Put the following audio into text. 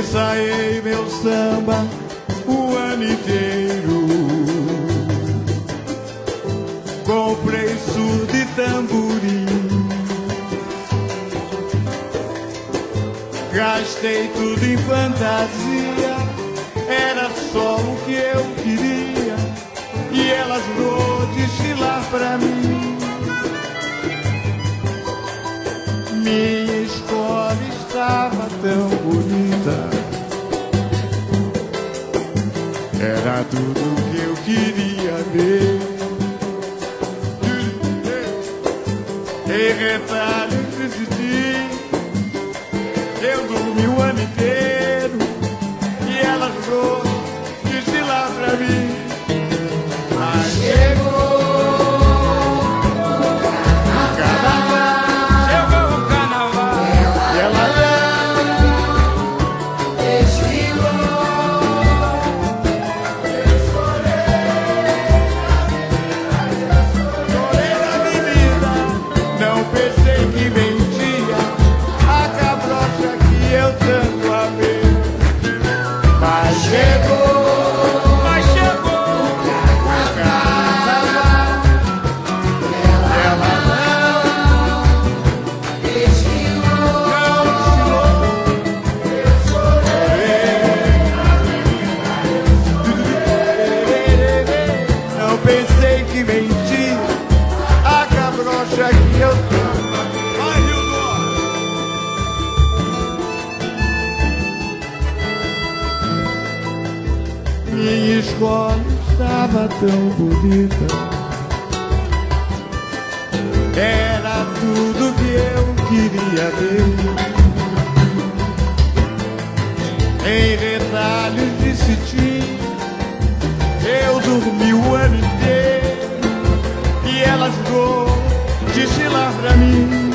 ensaiei meu samba o ano inteiro. Comprei surdo e tamborim, gastei tudo em fantasia, era só o que eu queria, e ela jurou desfilar pra mim. Minha escola estava tão bonita, era tudo que eu queria ver. Em retalhos decidi, eu dormi o ano inteiro, e ela jurou desfilar pra mim. Mas chegou o carnaval, chegou o carnaval, e ela não desfilou. Chorei na avenida, não pensei que mentia a cabrocha que eu tanto amei. Mas chegou o carnaval, ela não desfilou. Eu chorei, não pensei que mentia a cabrocha que eu tanto. Minha escola estava tão bonita, era tudo que eu queria ver. Em retalhos de cetim, eu dormi o ano inteiro, e ela jurou desfilar pra mim.